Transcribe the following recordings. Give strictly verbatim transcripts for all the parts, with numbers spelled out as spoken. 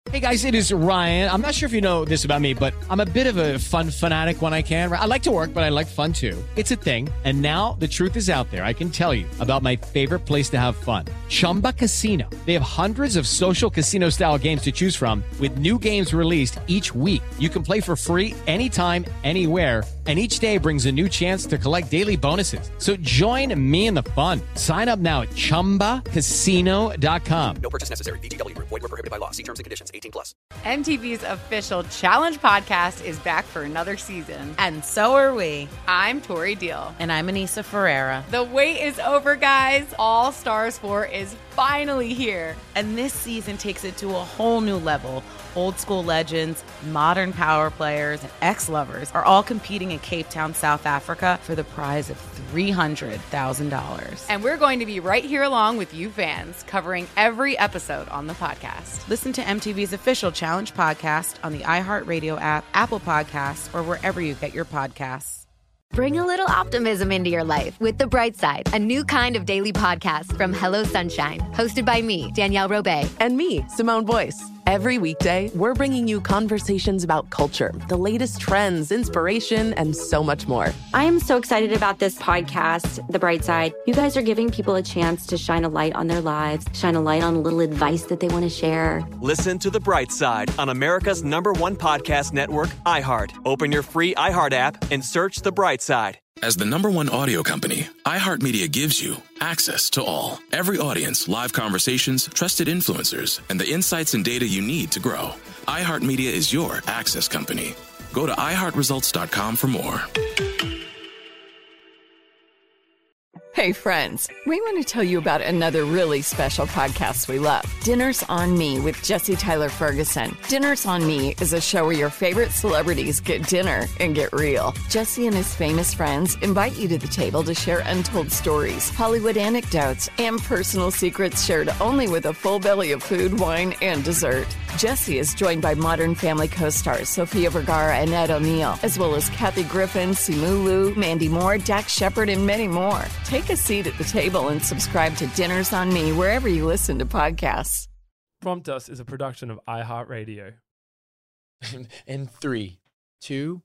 Hey guys, it is Ryan. I'm not sure if you know this about me, but I'm a bit of a fun fanatic when I can. I like to work, but I like fun too. It's a thing. And now the truth is out there. I can tell you about my favorite place to have fun. Chumba Casino. They have hundreds of social casino style games to choose from with new games released each week. You can play for free anytime, anywhere. And each day brings a new chance to collect daily bonuses. So join me in the fun. Sign up now at chumba casino dot com. No purchase necessary. V G W. Void where prohibited by law. See terms and conditions. eighteen plus. M T V's official Challenge podcast is back for another season. And so are we. I'm Tori Deal. And I'm Anissa Ferreira. The wait is over, guys. All Stars four is finally here. And this season takes it to a whole new level. Old school legends, modern power players, and ex-lovers are all competing in Cape Town, South Africa for the prize of three hundred thousand dollars. And we're going to be right here along with you fans, covering every episode on the podcast. Listen to M T V's official Challenge podcast on the iHeartRadio app, Apple Podcasts, or wherever you get your podcasts. Bring a little optimism into your life with The Bright Side, a new kind of daily podcast from Hello Sunshine, hosted by me, Danielle Robay. And me, Simone Boyce. Every weekday, we're bringing you conversations about culture, the latest trends, inspiration, and so much more. I am so excited about this podcast, The Bright Side. You guys are giving people a chance to shine a light on their lives, shine a light on a little advice that they want to share. Listen to The Bright Side on America's number one podcast network, iHeart. Open your free iHeart app and search The Bright Side. As the number one audio company, iHeartMedia gives you access to all. Every audience, live conversations, trusted influencers, and the insights and data you need to grow. iHeartMedia is your access company. Go to i heart results dot com for more. Hey friends, we want to tell you about another really special podcast we love, Dinners on Me with Jesse Tyler Ferguson. Dinners on Me is a show where your favorite celebrities get dinner and get real. Jesse and his famous friends invite you to the table to share untold stories, Hollywood anecdotes, and personal secrets shared only with a full belly of food, wine, and dessert. Jesse is joined by Modern Family co-stars Sofia Vergara and Ed O'Neill, as well as Kathy Griffin, Simu Liu, Mandy Moore, Dax Shepard, and many more. Take a seat at the table and subscribe to Dinners on Me wherever you listen to podcasts. Prompt Us is a production of iHeartRadio. In three, two.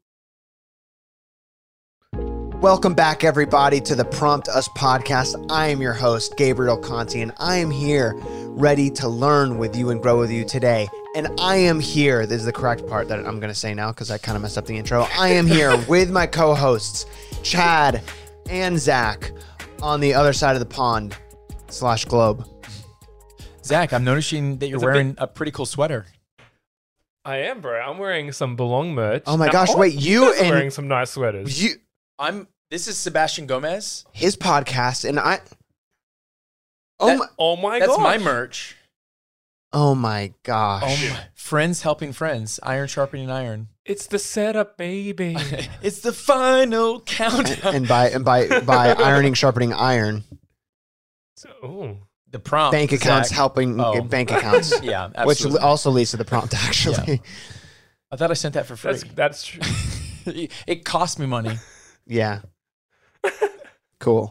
Welcome back, everybody, to the Prompt Us podcast. I am your host, Gabriel Conti, and I am here ready to learn with you and grow with you today. And I am here, this is the correct part that I'm going to say now because I kind of messed up the intro. I am here with my co-hosts, Chad and Zach, on the other side of the pond slash globe. Zach, I'm noticing that you're It's a wearing bit- a pretty cool sweater. I am, bro. I'm wearing some Belong merch. Oh my Now, gosh, oh, wait, you guys are and- wearing some nice sweaters. You, I'm. This is Sebastian Gomez. his podcast, and I... Oh That- my, oh my That's gosh. my merch. oh my gosh. Oh my. Friends helping friends. Iron sharpening iron. It's the setup, baby. It's the final countdown. And by and by by ironing, sharpening iron, So, ooh. The prompt. bank accounts Zach. helping Oh. bank accounts, Yeah, which absolutely. also leads to the prompt, actually. Yeah. I thought I sent that for free. That's that's true. It cost me money. Yeah. Cool.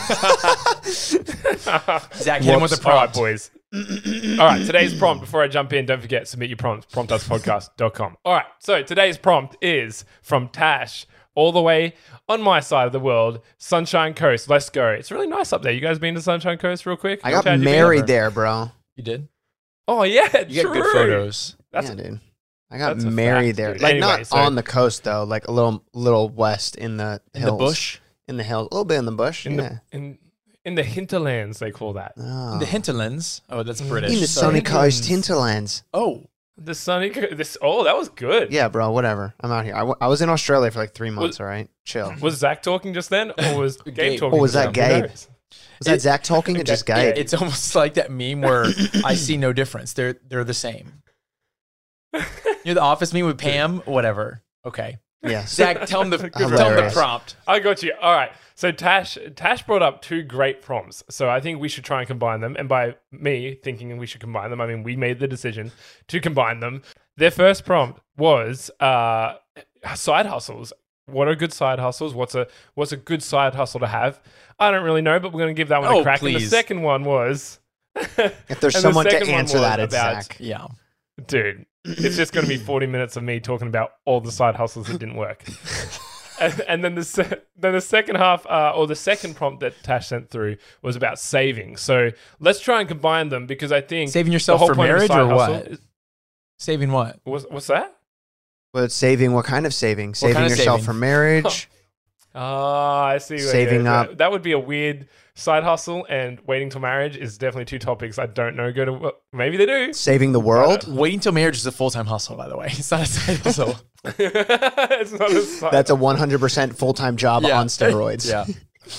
Zach, hit him with the Whoops. All right, prompt. boys. All right, today's prompt, before I jump in, don't forget, submit your prompts, prompt us podcast dot com. All right, so today's prompt is from Tash, all the way on my side of the world, Sunshine Coast. Let's go. It's really nice up there. You guys been to Sunshine Coast real quick? I got Chad, you been? married there, bro. You did? Oh, yeah, You true. get good photos. That's yeah, dude. I got that's a married fact, there. dude. Like, Anyway, not so- on the coast, though. Like, a little little west in the In hills. the bush? In the hills. A little bit in the bush, in yeah. the in in the hinterlands, they call that. Oh. In the hinterlands. Oh, that's British. In the Sorry. sunny coast hinterlands. Oh. The sunny co- this. Oh, that was good. Yeah, bro, whatever. I'm out here. I, w- I was in Australia for like three months, all right? Chill. Was Zach talking just then, or was Gabe, Gabe. talking? Or was just that then? Who Gabe? knows? Was that It- Zach talking or just Okay, Gabe? It's almost like that meme where I see no difference. They're they're the same. You're the office meme with Pam, whatever. Okay. Yeah. Zach, tell him the Good tell him the Hilarious. prompt. I got you. All right. So Tash Tash brought up two great prompts. So I think we should try and combine them. And by me thinking we should combine them, I mean we made the decision to combine them. Their first prompt was uh, side hustles. What are good side hustles? What's a what's a good side hustle to have? I don't really know, but we're going to give that one Oh, a crack. And the please. second one was If there's and the someone to second one answer was that, it's about- Zach. Yeah. dude, it's just going to be forty minutes of me talking about all the side hustles that didn't work. and, and then the se- then the second half, uh, or the second prompt that Tash sent through was about saving. So let's try and combine them because I think saving yourself the whole for point of a marriage side or hustle what? is- Saving what? what's, what's that? Well, it's saving. What kind of saving? Saving kind of yourself saving? for marriage. Ah, I see. Saving yeah, up. That, that would be a weird side hustle, and waiting till marriage is definitely two topics I don't know go to. Well, maybe they do. Saving the world. Waiting till marriage is a full time hustle, by the way. It's not a side hustle. It's not a side That's a one hundred percent full time job Yeah. on steroids. Yeah.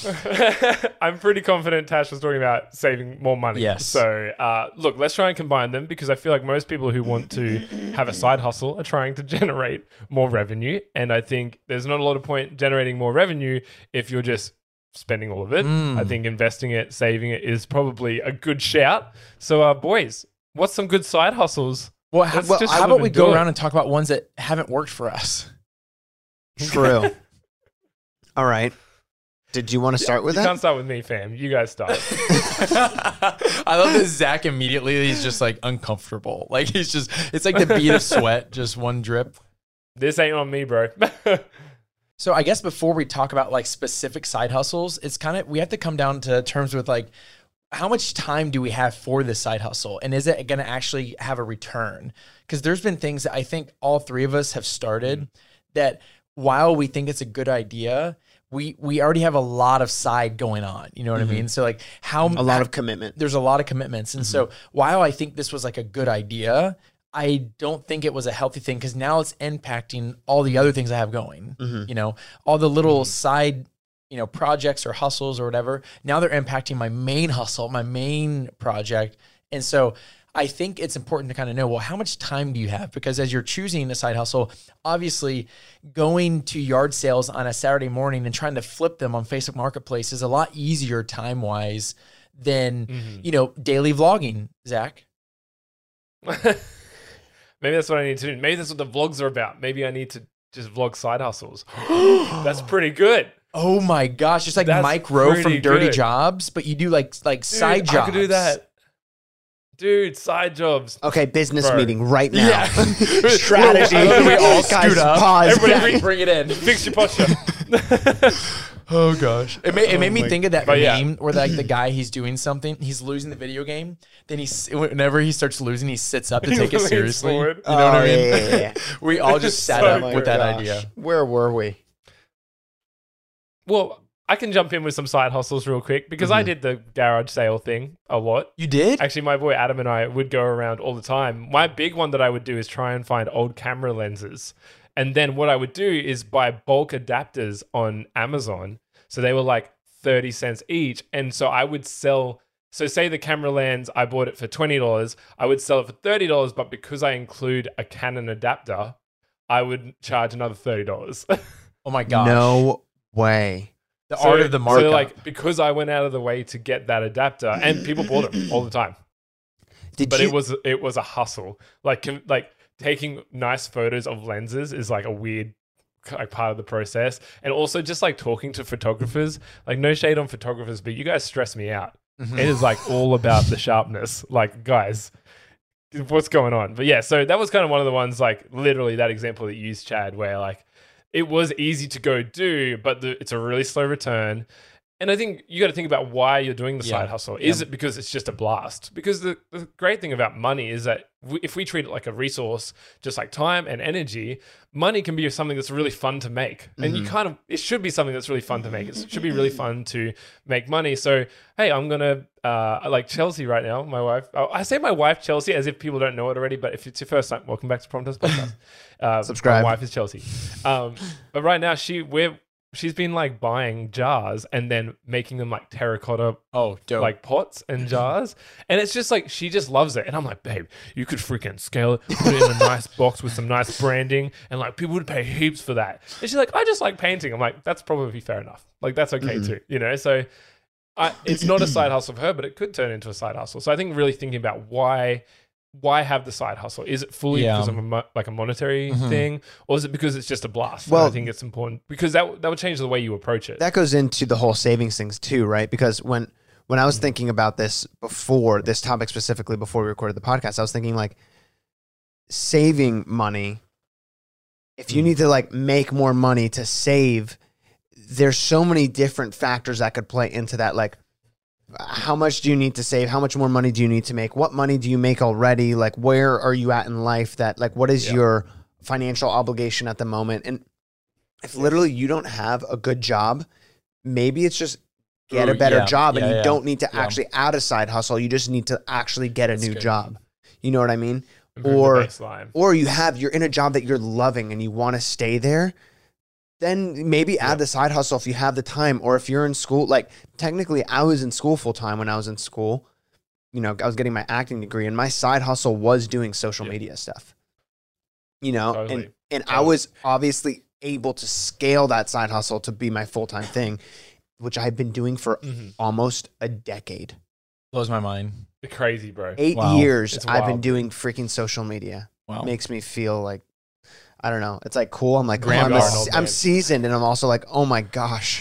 I'm pretty confident Tash was talking about saving more money. Yes. So, uh, look, let's try and combine them because I feel like most people who want to have a side hustle are trying to generate more revenue. And I think there's not a lot of point generating more revenue if you're just spending all of it. Mm. I think investing it, saving it is probably a good shout. So, uh, boys, what's some good side hustles? Well, how, Let's well, just how live about we and go do it. around and talk about ones that haven't worked for us? True. All right. Did you want to start with you that? can't start with me, fam. You guys start. I love that Zach immediately, he's just like uncomfortable. Like he's just, it's like the bead of sweat, just one drip. This ain't on me, bro. So I guess before we talk about like specific side hustles, it's kind of, we have to come down to terms with like, how much time do we have for this side hustle? And is it going to actually have a return? Because there's been things that I think all three of us have started mm-hmm. that while we think it's a good idea, we we already have a lot of side going on. You know what mm-hmm. I mean? So like how a lot of commitment. There's a lot of commitments. And mm-hmm. so while I think this was like a good idea, I don't think it was a healthy thing because now it's impacting all the other things I have going. Mm-hmm. You know, all the little mm-hmm. side, you know, projects or hustles or whatever. Now they're impacting my main hustle, my main project. And so I think it's important to kind of know, well, how much time do you have? Because as you're choosing a side hustle, obviously going to yard sales on a Saturday morning and trying to flip them on Facebook Marketplace is a lot easier time-wise than, mm-hmm. you know, daily vlogging, Zach. Maybe that's what I need to do. Maybe that's what the vlogs are about. Maybe I need to just vlog side hustles. That's pretty good. Oh my gosh. It's like That's Mike Rowe from Dirty good. Jobs, but you do like like Dude, side jobs. I could do that. Dude, side jobs. Okay, business Bro. meeting right now. Yeah. Strategy. we all Guys, scoot up. pause. Everybody Bring, bring it in. Fix your posture. Oh gosh. It made, it made Oh me my- think of that But meme yeah. where like the guy, he's doing something, he's losing the video game. Then he's, whenever he starts losing, he sits up to He take it leans seriously. You know forward. what I Oh, mean? yeah, yeah, yeah. We all just sat So up good. with that Gosh. idea. Where were we? Well, I can jump in with some side hustles real quick because Mm-hmm. I did the garage sale thing a lot. You did? Actually, my boy Adam and I would go around all the time. My big one that I would do is try and find old camera lenses. And then what I would do is buy bulk adapters on Amazon. So they were like thirty cents each. And so I would sell, so say the camera lens, I bought it for twenty dollars. I would sell it for thirty dollars, but because I include a Canon adapter, I would charge another thirty dollars. Oh my gosh. No way. The So- art of the markup. So like, because I went out of the way to get that adapter, and people bought them all the time. Did but you? it was it was a hustle. Like com- like taking nice photos of lenses is like a weird like part of the process, and also just like talking to photographers. Like no shade on photographers, but you guys stress me out. Mhm. It is like all about the sharpness. Like guys, what's going on? But yeah, so that was kind of one of the ones like literally that example that you used, Chad, where like it was easy to go do, but the, it's a really slow return. And I think you got to think about why you're doing the Yeah. side hustle. Is Yeah. it because it's just a blast? Because the, the great thing about money is that we, if we treat it like a resource, just like time and energy, money can be something that's really fun to make. And you kind of, it should be something that's really fun to make. It should be really fun to make money. So, hey, I'm going to, uh, like Chelsea right now, my wife. Oh, I say my wife, Chelsea, as if people don't know it already, but if it's your first time, welcome back to Prompters Podcast. Uh, Subscribe. My wife is Chelsea. Um, but right now, she, we're, she's been like buying jars and then making them like terracotta Oh, dope. like pots and jars. And it's just like, she just loves it. And I'm like, babe, you could freaking scale it, put it in a nice box with some nice branding. And like people would pay heaps for that. And she's like, I just like painting. I'm like, that's probably fair enough. Like that's okay Mm-hmm. too, you know? So I, it's not a side hustle for her, but it could turn into a side hustle. So I think really thinking about why, why have the side hustle? Is it fully Yeah. because of a mo- like a monetary Mhm. thing, or is it because it's just a blast? Well- And I think it's important because that that would change the way you approach it. That goes into the whole savings things too, right? Because when when I was thinking about this before this topic specifically before we recorded the podcast, I was thinking like saving money, if you need to like make more money to save, there's so many different factors that could play into that. Like, how much do you need to save? How much more money do you need to make? What money do you make already? Like, where are you at in life? That like, what is yeah. your financial obligation at the moment? And if literally you don't have a good job, maybe it's just get Ooh, a better yeah. job yeah, and you yeah. don't need to yeah. actually add a side hustle. You just need to actually get a That's new good. job. You know what I mean? Improve or, or you have, you're in a job that you're loving and you want to stay there. Then maybe add yep. the side hustle if you have the time, or if you're in school. Like technically I was in school full time when I was in school, you know, I was getting my acting degree and my side hustle was doing social yep. media stuff, you know, totally. and, and totally. I was obviously able to scale that side hustle to be my full-time thing, which I've been doing for mm-hmm. almost a decade. Blows my mind. It's crazy, bro. Eight wow. years I've been doing freaking social media. Wow. Makes me feel like, I don't know. It's like cool. I'm like, oh, I'm, a, I'm seasoned, and I'm also like, oh my gosh,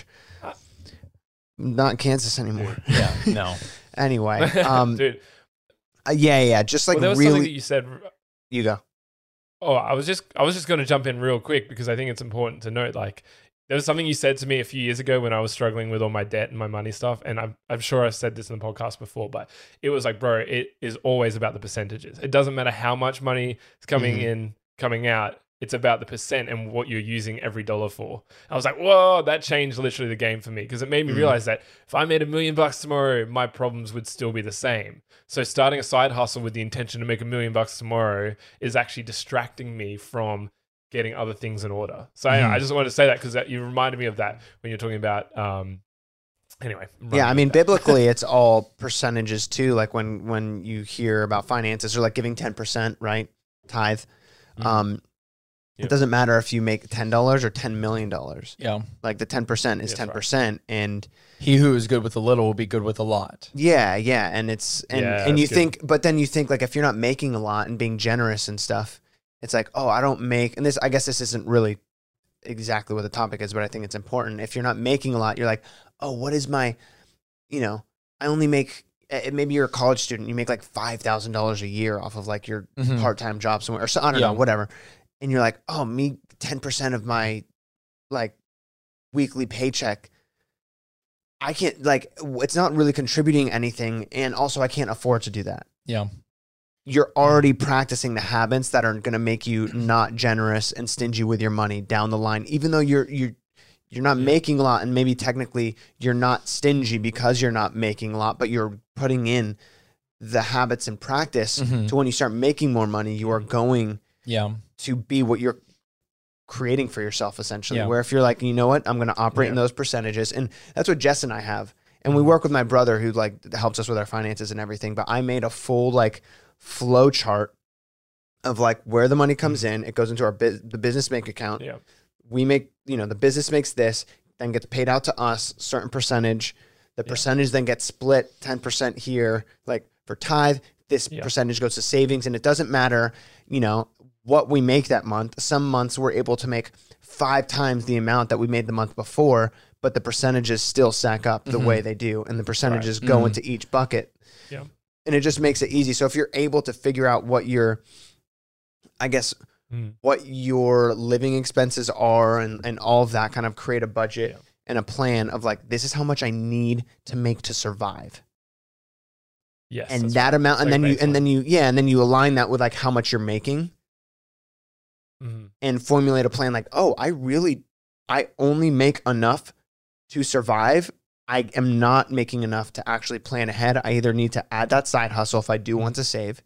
I'm not in Kansas anymore. Yeah, no. Anyway, um, dude. Uh, yeah, yeah. Just like well, there was really, something that you said. You go. Oh, I was just, I was just going to jump in real quick because I think it's important to note. Like, there was something you said to me a few years ago when I was struggling with all my debt and my money stuff, and I'm, I'm sure I said this in the podcast before, but it was like, bro, it is always about the percentages. It doesn't matter how much money is coming mm-hmm. in, coming out. It's about the percent and what you're using every dollar for. I was like, whoa, that changed literally the game for me because it made me mm-hmm. realize that if I made a million bucks tomorrow, my problems would still be the same. So starting a side hustle with the intention to make a million bucks tomorrow is actually distracting me from getting other things in order. So mm-hmm. I, I just wanted to say that because you reminded me of that when you're talking about, um, anyway. Yeah, I mean, biblically, it's all percentages too. Like when, when you hear about finances or like giving ten percent, right? Tithe. Mm-hmm. Um, Yep. It doesn't matter if you make ten dollars or ten million dollars. Yeah. Like the ten percent is ten percent. Right. And he who is good with a little will be good with a lot. Yeah. Yeah. And it's, and, yeah, and you good. think, but then you think like, if you're not making a lot and being generous and stuff, it's like, oh, I don't make, and this, I guess this isn't really exactly what the topic is, but I think it's important. If you're not making a lot, you're like, oh, what is my, you know, I only make, maybe you're a college student, you make like five thousand dollars a year off of like your mm-hmm. part-time job somewhere or so, I don't yeah. know, whatever. And you're like, oh, me, ten percent of my like weekly paycheck, I can't, like, it's not really contributing anything. And also I can't afford to do that. Yeah. You're already practicing the habits that are going to make you not generous and stingy with your money down the line, even though you're, you're, you're not yeah. making a lot. And maybe technically you're not stingy because you're not making a lot, but you're putting in the habits and practice mm-hmm. to when you start making more money, you are going yeah. to be what you're creating for yourself, essentially. Yeah. Where if you're like, you know what, I'm going to operate yeah. in those percentages. And that's what Jess and I have. And we work with my brother who like helps us with our finances and everything. But I made a full like flow chart of like where the money comes in. It goes into our bu- the business bank account. Yeah. We make, you know, the business makes this, then gets paid out to us, certain percentage. The yeah. percentage then gets split ten percent here, like for tithe. This yeah. percentage goes to savings. And it doesn't matter, you know, what we make that month. Some months we're able to make five times the amount that we made the month before, but the percentages still stack up the mm-hmm. way they do. And the percentages right. go mm-hmm. into each bucket. Yeah. And it just makes it easy. So if you're able to figure out what your, I guess, mm. what your living expenses are and, and all of that, kind of create a budget yeah. and a plan of like, this is how much I need to make to survive. Yes. And that right. amount, and like then you, baseline. and then you, yeah. And then you align that with like how much you're making. Mm-hmm. And formulate a plan like, oh, I really, I only make enough to survive. I am not making enough to actually plan ahead. I either need to add that side hustle if I do want to save,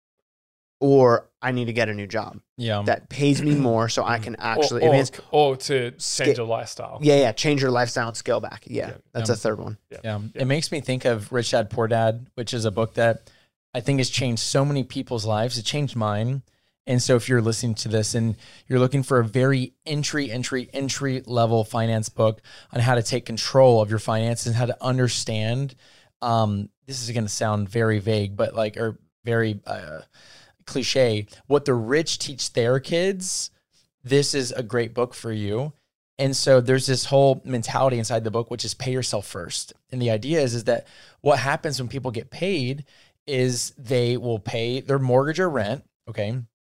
or I need to get a new job yeah. that pays me more so I can actually... Or, or, advance, or to change your lifestyle. Yeah, yeah, change your lifestyle and scale back. Yeah, yeah. that's yeah. a third one. Yeah. yeah. It makes me think of Rich Dad, Poor Dad, which is a book that I think has changed so many people's lives. It changed mine. And so if you're listening to this and you're looking for a very entry, entry, entry level finance book on how to take control of your finances and how to understand, um, this is going to sound very vague, but like, or very uh, cliche, what the rich teach their kids, this is a great book for you. And so there's this whole mentality inside the book, which is pay yourself first. And the idea is, is that what happens when people get paid is they will pay their mortgage or rent, okay?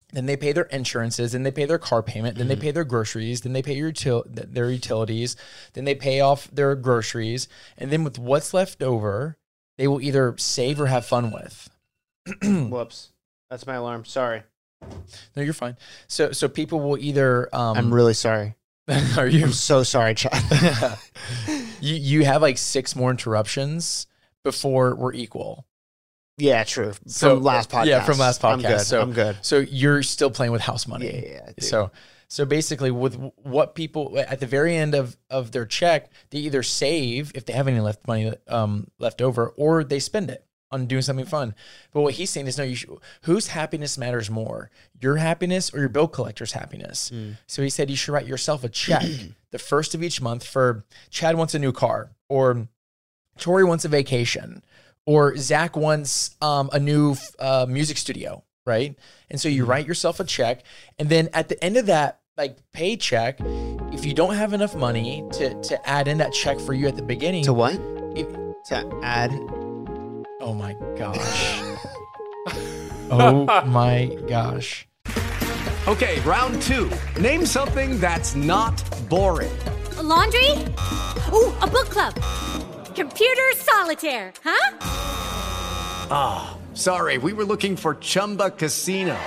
then they pay their insurances, then they pay their car payment, then Mm-hmm. they pay their groceries, then they pay your util- their utilities, then they pay off their groceries, and then with what's left over, they will either save or have fun with. Whoops. That's my alarm. Sorry. No, you're fine. So so people will either um I'm really sorry. Are you? I'm so sorry, Chad. you you have like six more interruptions before we're equal. Yeah, true. From So, last podcast. Yeah, from last podcast. I'm good. So I'm good. So you're still playing with house money. Yeah, yeah, dude. So so basically with what people at the very end of, of their check, they either save if they have any left money um left over, or they spend it on doing something fun. But what he's saying is no, you should, whose happiness matters more? Your happiness or your bill collector's happiness? Mm. So he said you should write yourself a check the first of each month for Chad wants a new car, or Tori wants a vacation, or Zach wants um, a new uh, music studio, right? And so you write yourself a check, and then at the end of that like paycheck, if you don't have enough money to to add in that check for you at the beginning, To what? if, To add. oh my gosh, oh my gosh. Okay, round two. Name something that's not boring. A laundry? Ooh, a book club. Computer solitaire, huh? Ah, oh, sorry, we were looking for Chumba Casino.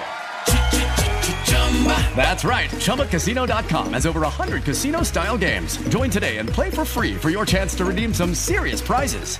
That's right, Chumba Casino dot com has over one hundred casino-style games. Join today and play for free for your chance to redeem some serious prizes.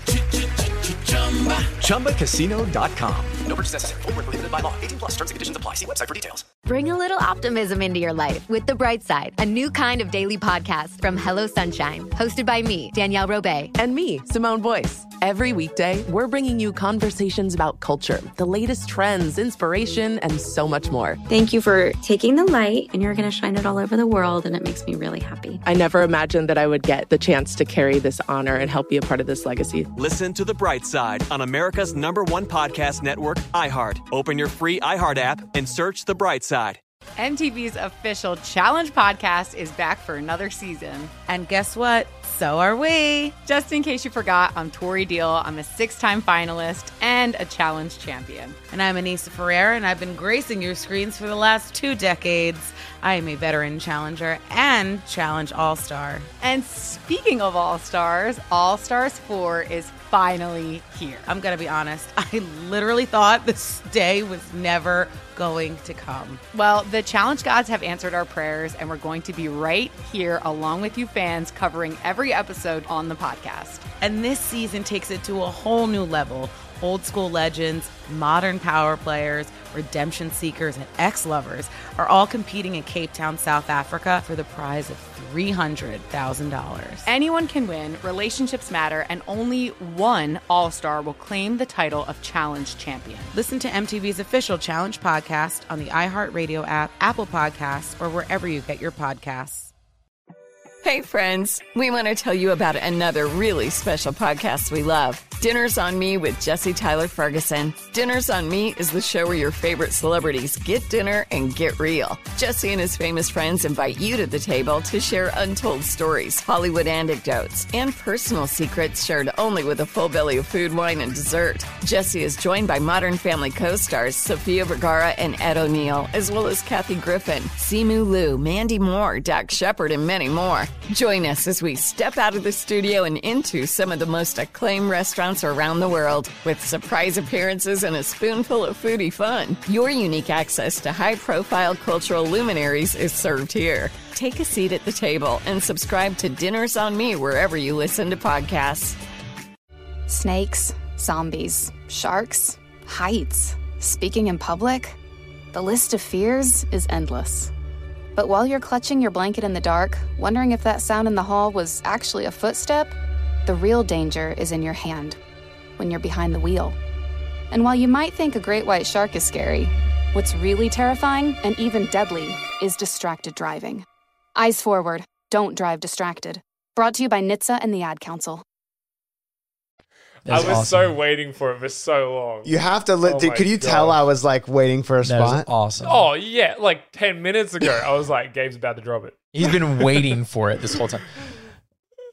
Chumba Casino dot com. No purchase necessary. Void where prohibited by law. eighteen plus terms and conditions apply. See website for details. Bring a little optimism into your life with The Bright Side, a new kind of daily podcast from Hello Sunshine, hosted by me, Danielle Robay. And me, Simone Boyce. Every weekday, we're bringing you conversations about culture, the latest trends, inspiration, and so much more. Thank you for taking the light, and you're going to shine it all over the world, and it makes me really happy. I never imagined that I would get the chance to carry this honor and help be a part of this legacy. Listen to The Bright Side on America's number one podcast network, iHeart. Open your free iHeart app and search The Bright Side. M T V's official Challenge podcast is back for another season. And guess what? So are we. Just in case you forgot, I'm Tori Deal. I'm a six-time finalist and a challenge champion. And I'm Anissa Ferreira, and I've been gracing your screens for the last two decades. I am a veteran challenger and challenge all-star. And speaking of all-stars, All Stars four is finally here. I'm going to be honest. I literally thought this day was never going to come. Well, the challenge gods have answered our prayers, and we're going to be right here along with you fans covering every episode on the podcast. And this season takes it to a whole new level. Old school legends, modern power players, redemption seekers, and ex-lovers are all competing in Cape Town, South Africa for the prize of three hundred thousand dollars. Anyone can win, relationships matter, and only one all-star will claim the title of Challenge Champion. Listen to M T V's official Challenge podcast on the iHeartRadio app, Apple Podcasts, or wherever you get your podcasts. Hey, friends, we want to tell you about another really special podcast we love, Dinners on Me with Jesse Tyler Ferguson. Dinners on Me is the show where your favorite celebrities get dinner and get real. Jesse and his famous friends invite you to the table to share untold stories, Hollywood anecdotes, and personal secrets shared only with a full belly of food, wine, and dessert. Jesse is joined by Modern Family co-stars Sofia Vergara and Ed O'Neill, as well as Kathy Griffin, Simu Liu, Mandy Moore, Dax Shepard, and many more. Join us as we step out of the studio and into some of the most acclaimed restaurants around the world with surprise appearances and a spoonful of foodie fun. Your unique access to high-profile cultural luminaries is served here. Take a seat at the table and subscribe to Dinners on Me wherever you listen to podcasts. Snakes, zombies, sharks, heights, speaking in public. The list of fears is endless. But while you're clutching your blanket in the dark, wondering if that sound in the hall was actually a footstep, the real danger is in your hand, when you're behind the wheel. And while you might think a great white shark is scary, what's really terrifying and even deadly is distracted driving. Eyes forward, don't drive distracted. Brought to you by N H T S A and the Ad Council. I was awesome. so waiting for it for so long. You have to. Li- oh could you God. tell I was like waiting for a that spot? Awesome. Oh yeah, like ten minutes ago, I was like, Gabe's about to drop it. He's been waiting for it this whole time.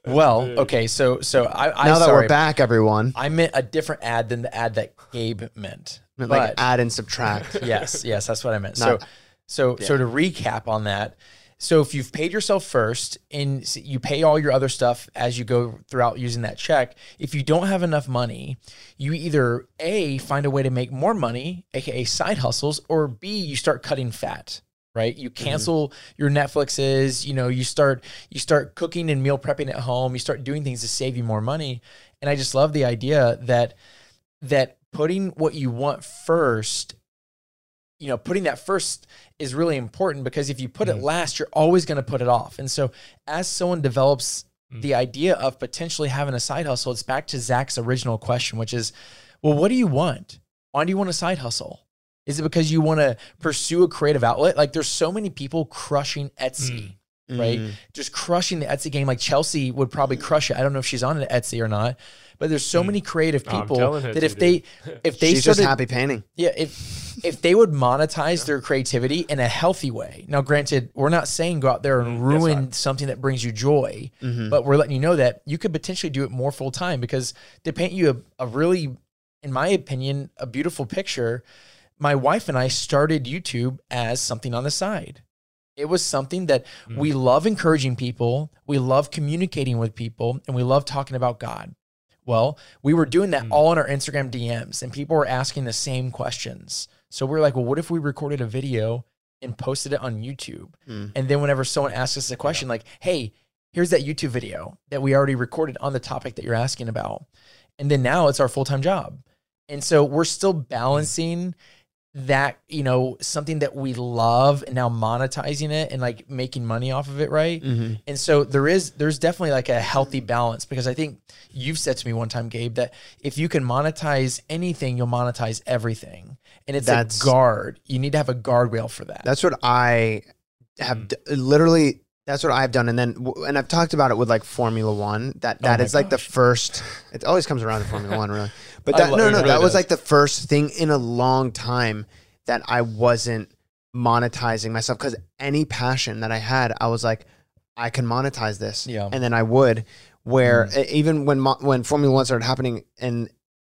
Well, okay, so so I, I now that sorry, we're back, everyone. I meant a different ad than the ad that Gabe meant. Like But- add and subtract. yes, yes, that's what I meant. Not- so, so, yeah. so to recap on that, so if you've paid yourself first and s- you pay all your other stuff as you go throughout using that check, if you don't have enough money, you either A, find a way to make more money, aka side hustles, or B, you start cutting fat. Right, you cancel mm-hmm. your Netflixes. You know, you start you start cooking and meal prepping at home. You start doing things to save you more money. And I just love the idea that that putting what you want first, you know, putting that first is really important, because if you put mm-hmm. it last, you're always going to put it off. And so, as someone develops mm-hmm. the idea of potentially having a side hustle, it's back to Zach's original question, which is, well, what do you want? Why do you want a side hustle? Is it because you want to pursue a creative outlet? Like, there's so many people crushing Etsy, mm. right? Mm. Just crushing the Etsy game. Like, Chelsea would probably crush it. I don't know if she's on Etsy or not, but there's so mm. many creative people oh, that if they, if they she's started, just happy painting. Yeah. If, if they would monetize their creativity in a healthy way. Now, granted, we're not saying go out there and ruin right. something that brings you joy, mm-hmm. but we're letting you know that you could potentially do it more full time, because to paint you a, a really, in my opinion, a beautiful picture, my wife and I started YouTube as something on the side. It was something that mm. we love encouraging people, we love communicating with people, and we love talking about God. Well, we were doing that mm. all in our Instagram D Ms, and people were asking the same questions. So we were like, well, what if we recorded a video and posted it on YouTube? Mm. And then whenever someone asks us a question like, hey, here's that YouTube video that we already recorded on the topic that you're asking about. And then now it's our full-time job. And so we're still balancing that, you know, something that we love and now monetizing it and like making money off of it. Right. Mm-hmm. And so there is, there's definitely like a healthy balance, because I think you've said to me one time, Gabe, that if you can monetize anything, you'll monetize everything. And it's that's, a guard. You need to have a guardrail for that. That's what I have mm. d- literally, that's what I've done. And then, and I've talked about it with like Formula One, that, that oh is gosh. like the first, it always comes around to Formula One, really. But that, no, no, no, that really was like the first thing in a long time that I wasn't monetizing myself, because any passion that I had, I was like, I can monetize this. Yeah. And then I would, where mm. even when, when Formula One started happening and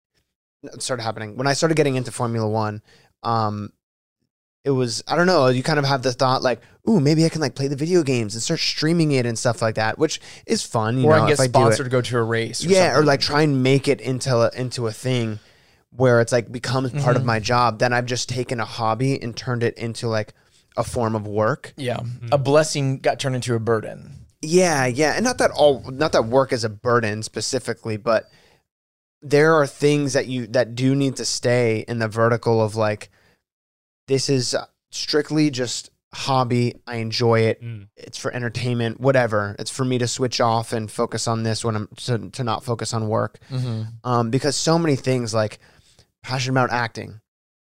started happening, when I started getting into Formula One, um, it was, I don't know, you kind of have the thought like, ooh, maybe I can like play the video games and start streaming it and stuff like that, which is fun. You or know, I can get if sponsored I to go to a race. Or yeah. something. Or like try and make it into a, into a thing where it's like becomes part mm-hmm. of my job. Then I've just taken a hobby and turned it into like a form of work. Yeah. Mm-hmm. A blessing got turned into a burden. Yeah. Yeah. And not that all, not that work is a burden specifically, but there are things that you, that do need to stay in the vertical of like, this is strictly just hobby. I enjoy it. Mm. It's for entertainment, whatever. It's for me to switch off and focus on this when I'm to, to not focus on work. Mm-hmm. Um, because so many things, like passionate about acting,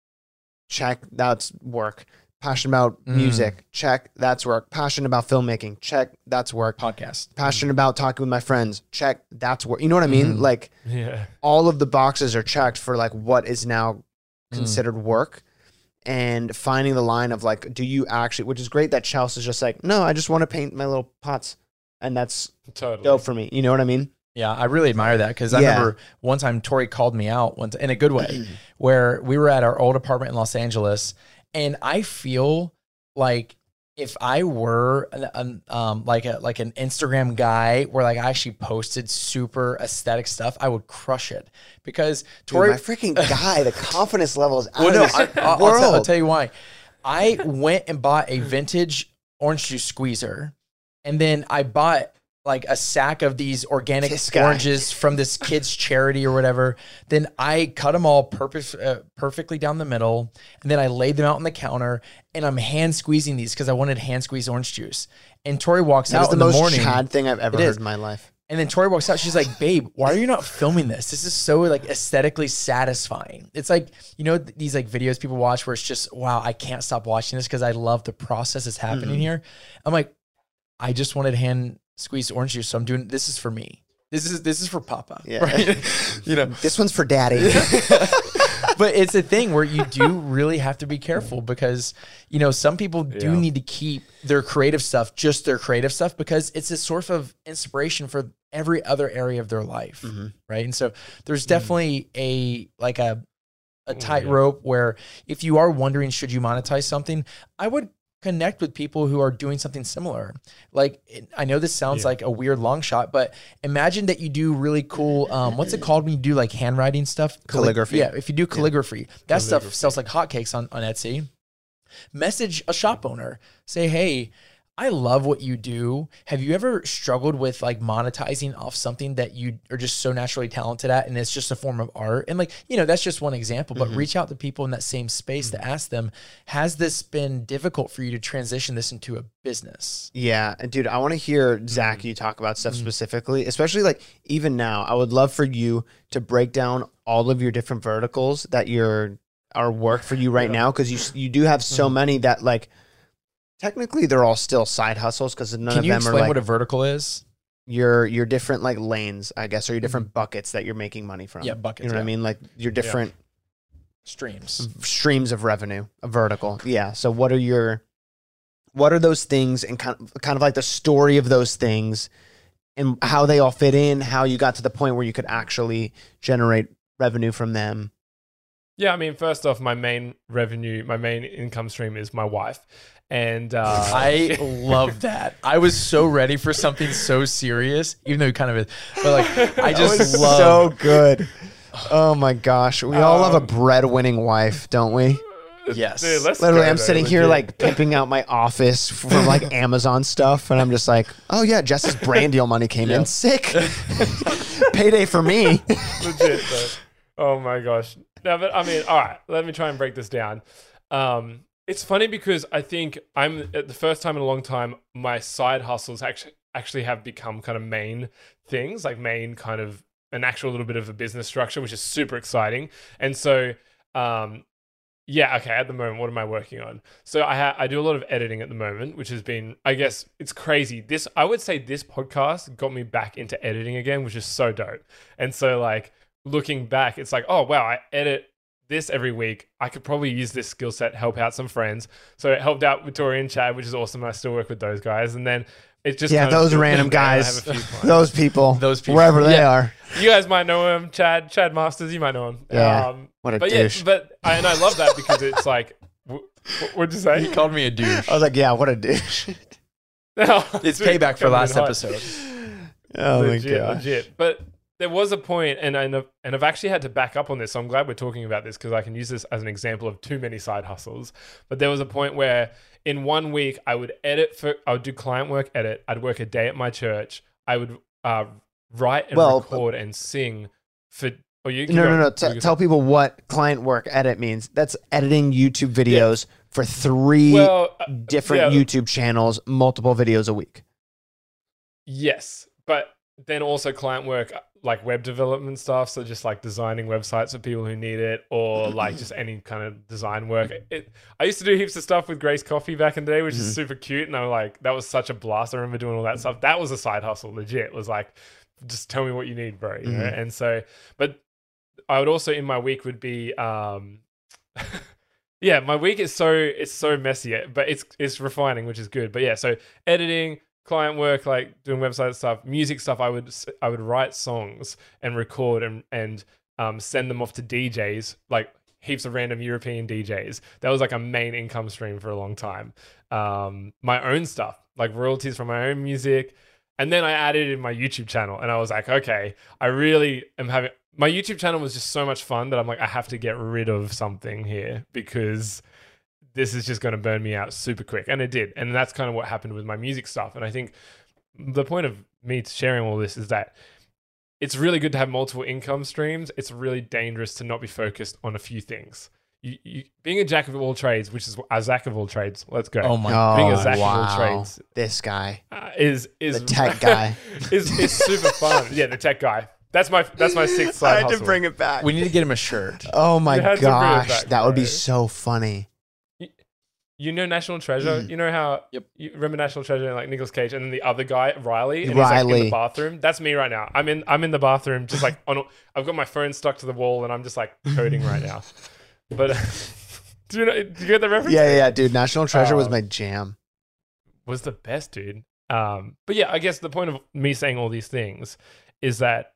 check, that's work. Passionate about mm. music, check, that's work. Passionate about filmmaking, check, that's work. Podcast. Passionate mm. about talking with my friends, check, that's work. You know what I mean? Mm. Like yeah. all of the boxes are checked for like what is now considered mm. work. And finding the line of like, do you actually, which is great that Chelsea's just like, no, I just want to paint my little pots. And that's totally dope for me. You know what I mean? Yeah, I really admire that, because I Yeah. remember one time Tori called me out one t- in a good way, where we were at our old apartment in Los Angeles, and I feel like if I were an, an, um, like a like an Instagram guy where like I actually posted super aesthetic stuff, I would crush it, because Tori, Dude, my freaking guy, the confidence level is out well, of no, this I, I'll, world. I'll, tell, I'll tell you why. I went and bought a vintage orange juice squeezer, and then I bought like a sack of these organic oranges from this kid's charity or whatever. Then I cut them all purpose, uh, perfectly down the middle, and then I laid them out on the counter, and I'm hand squeezing these because I wanted hand squeezed orange juice. And Tori walks that out is the in the most morning. Chad thing I've ever It heard is. in my life. And then Tori walks out. She's like, babe, why are you not filming this? This is so like aesthetically satisfying. It's like, you know, th- these like videos people watch where it's just, wow, I can't stop watching this because I love the process that's happening Mm-hmm. here. I'm like, I just wanted hand squeezed orange juice. So I'm doing, this is for me. This is, this is for Papa. Yeah. Right? You know, this one's for Daddy. but it's a thing where you do really have to be careful, because, you know, some people do Yeah. need to keep their creative stuff, just their creative stuff, because it's a source of inspiration for every other area of their life, Mm-hmm. right? And so there's definitely a like a a Mm, tightrope where if you are wondering should you monetize something, I would connect with people who are doing something similar. Like it- I know this sounds Yeah. like a weird long shot, but imagine that you do really cool. Um, what's it called when you do like handwriting stuff? Calli- Calligraphy. Yeah, if you do calligraphy, that stuff Calligraphy. sells like hotcakes on on Etsy. Message a shop owner. Say, hey, I love what you do. Have you ever struggled with like monetizing off something that you are just so naturally talented at and it's just a form of art? And like, you know, that's just one example, but Mhm. reach out to people in that same space to ask them, has this been difficult for you to transition this into a business? Yeah, and dude, I want to hear Zach you talk about stuff specifically, especially like even now. I would love for you to break down all of your different verticals that you're are work for you right now, because you you do have so many that like technically they're all still side hustles because none Can of you them explain are like what a vertical is? your your different like lanes, I guess, or your different buckets that you're making money from. Yeah, buckets, You know what I yeah. mean? Like your different Streams. streams of revenue, a vertical. Yeah. So what are your what are those things, and kind of, kind of like the story of those things and how they all fit in, how you got to the point where you could actually generate revenue from them? Yeah, I mean, first off, my main revenue, my main income stream is my wife. And uh, I love that. I was so ready for something so serious, even though it kind of is. But like, I That just was love. so good. Oh my gosh. We all love a Um, bread-winning wife, don't we? Yes. Dude, let's Literally, go I'm there, sitting here legit. like pimping out my office from like Amazon stuff, and I'm just like, oh yeah, Jess's brand deal money came in. Yep. Sick. Payday for me. legit though. Oh my gosh. No, but I mean, all right, let me try and break this down. Um, it's funny because I think I'm at the first time in a long time, my side hustles actually actually have become kind of main things, like main kind of an actual little bit of a business structure, which is super exciting. And so, um, yeah, okay, at the moment, what am I working on? So I ha- I do a lot of editing at the moment, which has been, I guess, it's crazy. This, I would say this podcast got me back into editing again, which is so dope. And so like looking back, it's like, oh, wow, I edit this every week. I could probably use this skill set, help out some friends. So it helped out Victoria and Chad, which is awesome. I still work with those guys. And then it just Yeah, kind of those built random from there. I guys, have a few clients. those people, Those people. wherever they Yeah. are. You guys might know him, Chad, Chad Masters. You might know him. Yeah. Um, What a but douche. Yeah, but I, and I love that because it's like, w- w- what'd you say? He called me a douche. I was like, yeah, what a douche. No, It's dude, payback for coming in last hot. episode. Oh legit, my gosh. legit. But there was a point, and I know, and I've actually had to back up on this. So I'm glad we're talking about this because I can use this as an example of too many side hustles. But there was a point where in one week I would edit for, I would do client work, edit. I'd work a day at my church. I would uh, write and Well, record and sing for. Oh, you? you No, go- no, no. you T- go- tell people what client work edit means. That's editing YouTube videos for three Well, uh, different yeah. YouTube channels, multiple videos a week. Yes, but then also client work, like web development stuff. So just like designing websites for people who need it, or like just any kind of design work. It, I used to do heaps of stuff with Grace Coffee back in the day, which Mhm. is super cute. And I was like, that was such a blast. I remember doing all that stuff. That was a side hustle, legit. It was like, just tell me what you need, bro. You know? Mhm. And so, but I would also in my week would be, um, yeah, my week is so it's so messy, but it's it's refining, which is good. But yeah, so editing, client work, like doing website stuff, music stuff. I would I would write songs and record and and um, send them off to D Js, like heaps of random European D Js. That was like a main income stream for a long time. Um, my own stuff, like royalties from my own music. And then I added in my YouTube channel and I was like, okay, I really am having, my YouTube channel was just so much fun that I'm like, I have to get rid of something here because this is just going to burn me out super quick. And it did. And that's kind of what happened with my music stuff. And I think the point of me sharing all this is that it's really good to have multiple income streams. It's really dangerous to not be focused on a few things. You, you, being a jack of all trades, which is a Zach of all trades. Let's go. Oh my Oh, Being a Zach wow. of all trades This guy. uh, is is The tech guy. is is super fun. Yeah, the tech guy. That's my that's my sixth side hustle. it back. We need to get him a shirt. Oh my You had to bring it gosh. back, that would be bro. so funny. You know National Treasure? You know how Yep. you remember National Treasure and like Nicolas Cage and then the other guy, Riley, and he's like in Riley. the bathroom? That's me right now. I'm in I'm in the bathroom just like on I've got my phone stuck to the wall and I'm just like coding right now. But do you know do you get the reference? Yeah, yeah, yeah, dude. National Treasure was Um, my jam. Was the best, dude. Um, but yeah, I guess the point of me saying all these things is that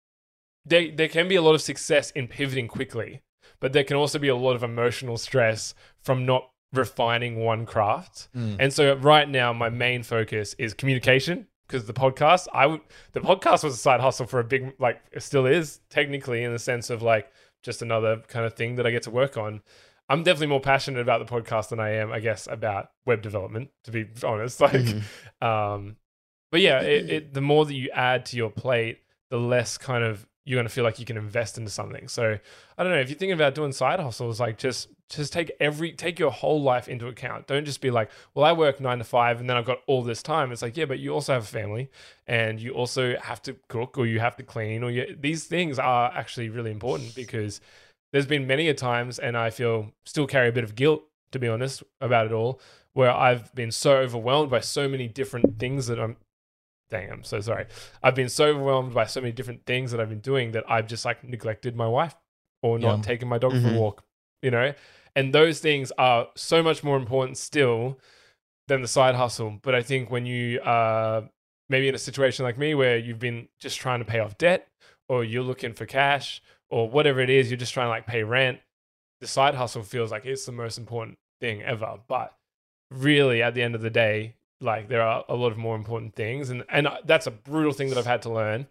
there, there can be a lot of success in pivoting quickly, but there can also be a lot of emotional stress from not refining one craft. Mm. And so right now, my main focus is communication, because the podcast, I would, the podcast was a side hustle for a big, like it still is technically, in the sense of like just another kind of thing that I get to work on. I'm definitely more passionate about the podcast than I am, I guess, about web development, to be honest. Like, mm-hmm. um, but yeah, it, it, the more that you add to your plate, the less kind of you're going to feel like you can invest into something. So I don't know, if you're thinking about doing side hustles, like just, just take every, take your whole life into account. Don't just be like, well, I work nine to five and then I've got all this time. It's like, yeah, but you also have a family and you also have to cook, or you have to clean, or you, these things are actually really important, because there's been many a times, and I feel still carry a bit of guilt, to be honest, about it all, where I've been so overwhelmed by so many different things that I'm, dang, I'm so sorry. I've been so overwhelmed by so many different things that I've been doing that I've just like neglected my wife, or not Yeah. taken my dog Mm-hmm. for a walk, you know? And those things are so much more important still than the side hustle. But I think when you are maybe in a situation like me, where you've been just trying to pay off debt, or you're looking for cash, or whatever it is, you're just trying to like pay rent, the side hustle feels like it's the most important thing ever. But really, at the end of the day, like there are a lot of more important things. And, and that's a brutal thing that I've had to learn.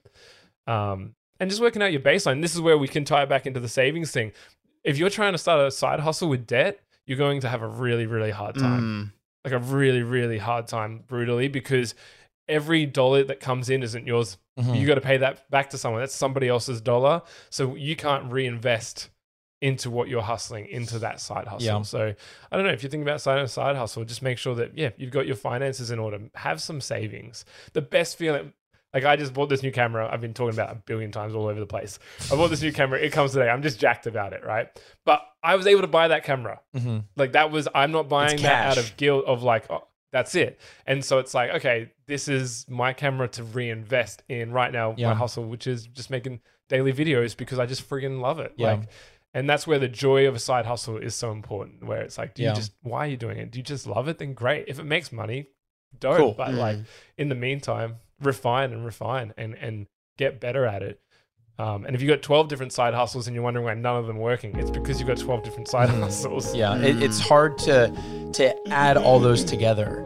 Um, and just working out your baseline. This is where we can tie it back into the savings thing. If you're trying to start a side hustle with debt, you're going to have a really, really hard time. Mm. Like a really, really hard time, brutally, because every dollar that comes in isn't yours. Mhm. You got to pay that back to someone. That's somebody else's dollar. So you can't reinvest into what you're hustling into that side hustle. Yeah. So I don't know, if you're thinking about starting a side hustle, just make sure that, yeah, you've got your finances in order. Have some savings. The best feeling, like I just bought this new camera. I've been talking about it a billion times all over the place. I bought this new camera. It comes today. I'm just jacked about it, right? But I was able to buy that camera. Mm-hmm. Like that was, I'm not buying It's that out cash. of guilt of like, oh, that's it. And so it's like, okay, this is my camera to reinvest in right now, Yeah. my hustle, which is just making daily videos because I just friggin' love it. Yeah. Like, and that's where the joy of a side hustle is so important, where it's like, do Yeah. you just, why are you doing it? Do you just love it? Then great. If it makes money, don't. Cool. But Mm. like in the meantime, refine and refine and, and get better at it. Um, and if you've got twelve different side hustles and you're wondering why none of them are working, it's because you've got twelve different side Mhm. hustles. Yeah, it, it's hard to to add all those together,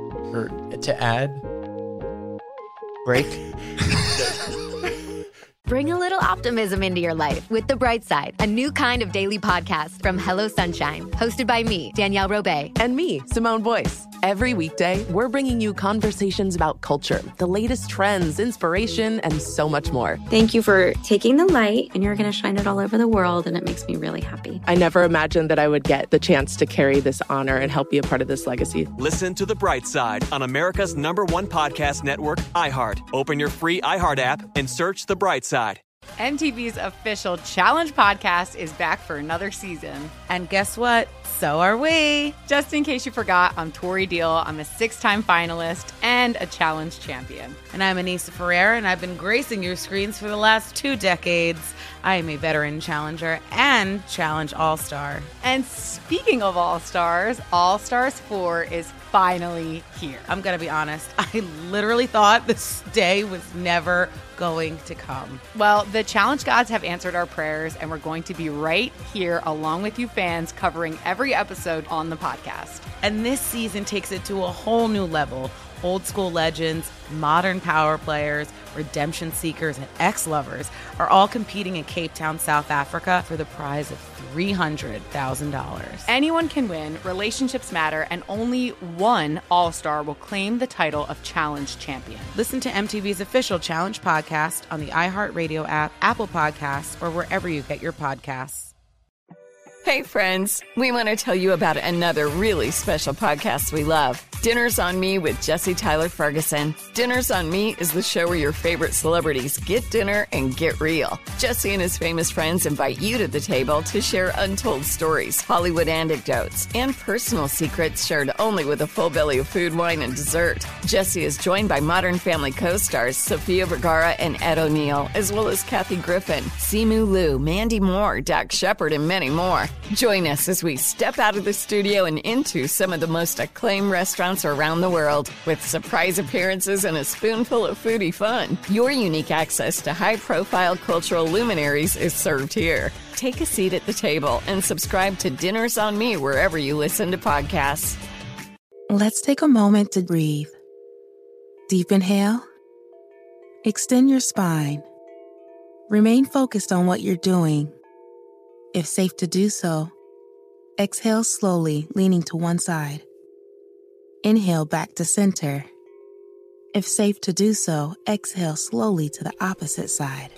or to add. Break. Bring a little optimism into your life with The Bright Side, a new kind of daily podcast from Hello Sunshine, hosted by me, Danielle Robay. And me, Simone Boyce. Every weekday, we're bringing you conversations about culture, the latest trends, inspiration, and so much more. Thank you for taking the light, and you're going to shine it all over the world, and it makes me really happy. I never imagined that I would get the chance to carry this honor and help be a part of this legacy. Listen to The Bright Side on America's number one podcast network, iHeart. Open your free iHeart app and search The Bright Side. M T V's official Challenge podcast is back for another season. And guess what? So are we. Just in case you forgot, I'm Tori Deal. I'm a six-time finalist and a challenge champion. And I'm Anissa Ferreira, and I've been gracing your screens for the last two decades. I am a veteran challenger and challenge all-star. And speaking of all-stars, All-Stars four is finally here. I'm going to be honest. I literally thought this day was never going to come. Well, the challenge gods have answered our prayers, and we're going to be right here along with you fans, covering every episode on the podcast. And this season takes it to a whole new level. Old school legends, modern power players, redemption seekers, and ex-lovers are all competing in Cape Town, South Africa for the prize of three hundred thousand dollars. Anyone can win, relationships matter, and only one All-Star will claim the title of Challenge Champion. Listen to M T V's official Challenge podcast on the iHeartRadio app, Apple Podcasts, or wherever you get your podcasts. Hey, friends, we want to tell you about another really special podcast we love, Dinners on Me with Jesse Tyler Ferguson. Dinners on Me is the show where your favorite celebrities get dinner and get real. Jesse and his famous friends invite you to the table to share untold stories, Hollywood anecdotes, and personal secrets shared only with a full belly of food, wine, and dessert. Jesse is joined by Modern Family co-stars Sofia Vergara and Ed O'Neill, as well as Kathy Griffin, Simu Liu, Mandy Moore, Dax Shepard, and many more. Join us as we step out of the studio and into some of the most acclaimed restaurants bounce around the world. With surprise appearances and a spoonful of foodie fun, your unique access to high-profile cultural luminaries is served here. Take a seat at the table and subscribe to Dinners on Me wherever you listen to podcasts. Let's take a moment to breathe. Deep inhale. Extend your spine. Remain focused on what you're doing. If safe to do so, exhale slowly, leaning to one side. Inhale back to center. If safe to do so, exhale slowly to the opposite side.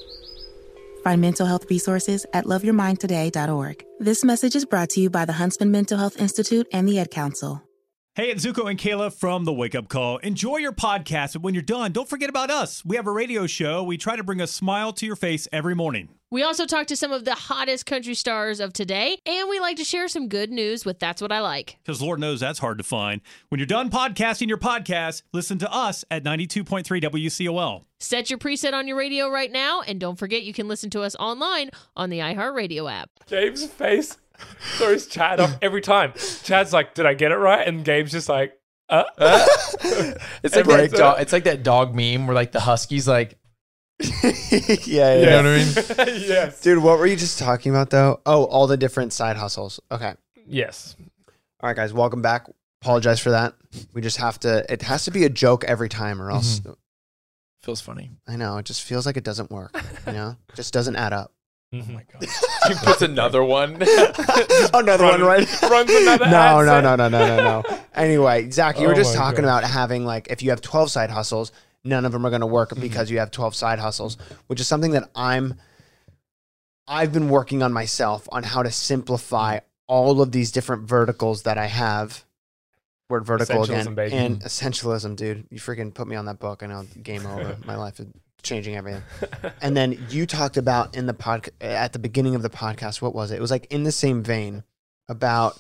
Find mental health resources at love your mind today dot org. This message is brought to you by the Huntsman Mental Health Institute and the Ed Council. Hey, it's Zuko and Kayla from The Wake Up Call. Enjoy your podcast, but when you're done, don't forget about us. We have a radio show. We try to bring a smile to your face every morning. We also talk to some of the hottest country stars of today, and we like to share some good news with That's What I Like. Because Lord knows that's hard to find. When you're done podcasting your podcast, listen to us at ninety-two point three W C O L. Set your preset on your radio right now, and don't forget you can listen to us online on the iHeartRadio app. Gabe's face throws Chad off every time. Chad's like, did I get it right? And Gabe's just like, uh. uh. It's like that dog, it's like that dog meme where like the husky's like, yeah, yeah. You know what I mean? Yes. Dude, what were you just talking about though? Oh, all the different side hustles. Okay. Yes. All right, guys, welcome back. Apologize for that. We just have to, it has to be a joke every time or else. Mm-hmm. Feels funny. I know. It just feels like it doesn't work. You know? It just doesn't add up. Mm-hmm. Oh my God. He puts another one. another Run, one, right? Runs another no, no, ad no, no, no, no, no. Anyway, Zach, you were Oh just my talking gosh. about having like, if you have twelve side hustles, none of them are going to work because you have twelve side hustles, which is something that I'm, I've been working on myself on how to simplify all of these different verticals that I have. Word vertical again. Essentialism, baby. And essentialism, dude. You freaking put me on that book. I know, game over. My life is changing everything. And then you talked about in the pod at the beginning of the podcast, what was it? It was like in the same vein about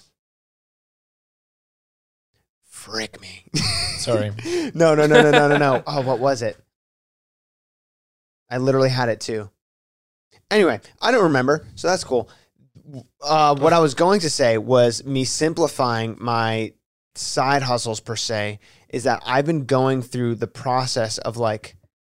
frick me. Sorry. no, no, no, no, no, no, no. Oh, what was it? I literally had it too. Anyway, I don't remember, so that's cool. Uh, what I was going to say was me simplifying my side hustles per se is that I've been going through the process of like,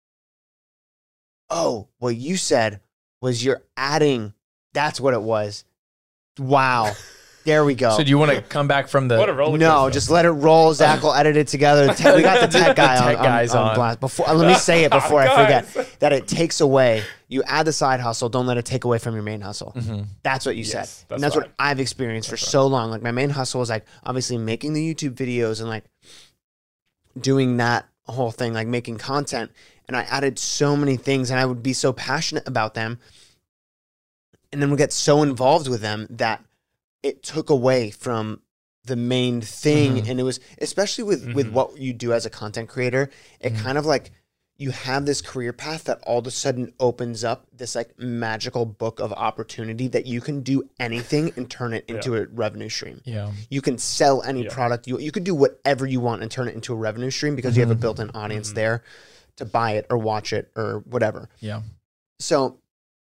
oh, what you said was you're adding, that's what it was. Wow. There we go. So do you want to come back from the... What a roller No, coaster. just let it roll. Zach will edit it together. We got the tech guy The tech on, guy's on, on on. blast. Before, let me say it before I Guys. forget. That it takes away, you add the side hustle, don't let it take away from your main hustle. Mhm. That's what you Yes, said. that's and that's right. what I've experienced for so long. Like my main hustle was like obviously making the YouTube videos and like doing that whole thing, like making content. And I added so many things and I would be so passionate about them. And then would get so involved with them that it took away from the main thing. Mhm. And it was, especially with, with Mhm. what you do as a content creator, it Mhm. kind of like, you have this career path that all of a sudden opens up this like magical book of opportunity that you can do anything and turn it into a revenue stream. Yeah. You can sell any Yeah. product. You, you could do whatever you want and turn it into a revenue stream because you have a built-in audience Mhm. there to buy it or watch it or whatever. Yeah. So